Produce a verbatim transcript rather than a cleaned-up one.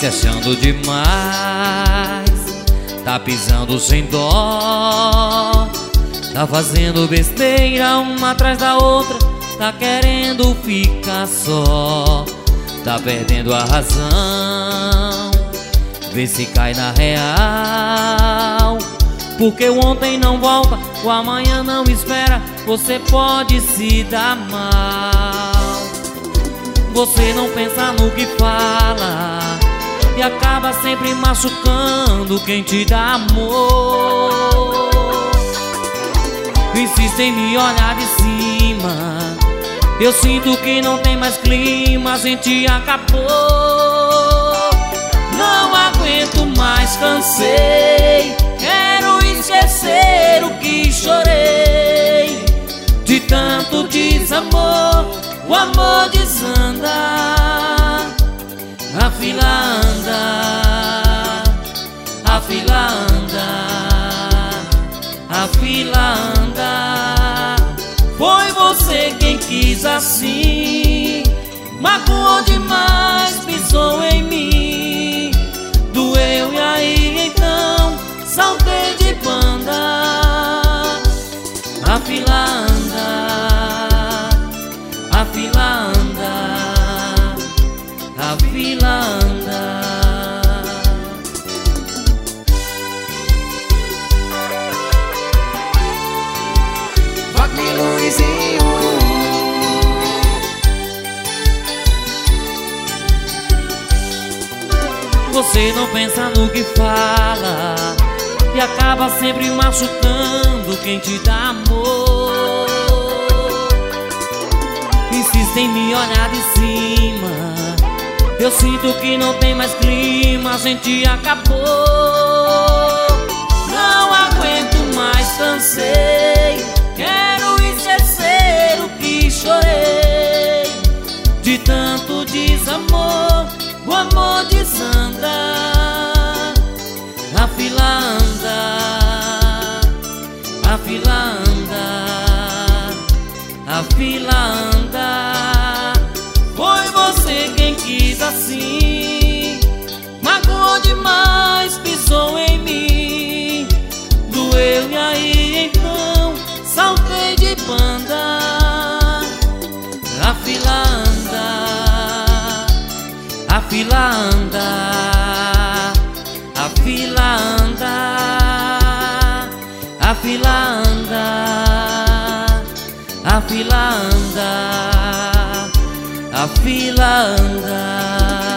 se achando demais, tá pisando sem dó, tá fazendo besteira uma atrás da outra, tá querendo ficar só, tá perdendo a razão, vê se cai na real. Porque o ontem não volta, o amanhã não espera, você pode se dar mal. Você não pensa no que fala e acaba sempre machucando quem te dá amor. Insiste em me olhar de cima, eu sinto que não tem mais clima, a gente acabou. Não aguento mais, cansei, quero esquecer o que chorei. De tanto desamor, o amor desanda, a fila anda, a fila anda, a fila anda. Foi você quem quis assim, magoou demais, pisou em mim, doeu e aí então saltei de banda. A fila anda, a fila anda, a fila anda. Wagner Luizinho. Você não pensa no que fala e acaba sempre machucando quem te dá amor. Insiste em me olhar de cima, eu sinto que não tem mais clima, a gente acabou. Não aguento mais, cansei, quero esquecer o que chorei. De tanto desamor, o amor desanda, a fila anda, a fila anda, a fila anda. Foi você quem quis assim, magoou demais, pisou em mim, doeu e aí então saltei de banda. A fila anda, a fila anda, a fila anda, a fila anda, a fila anda, a fila anda.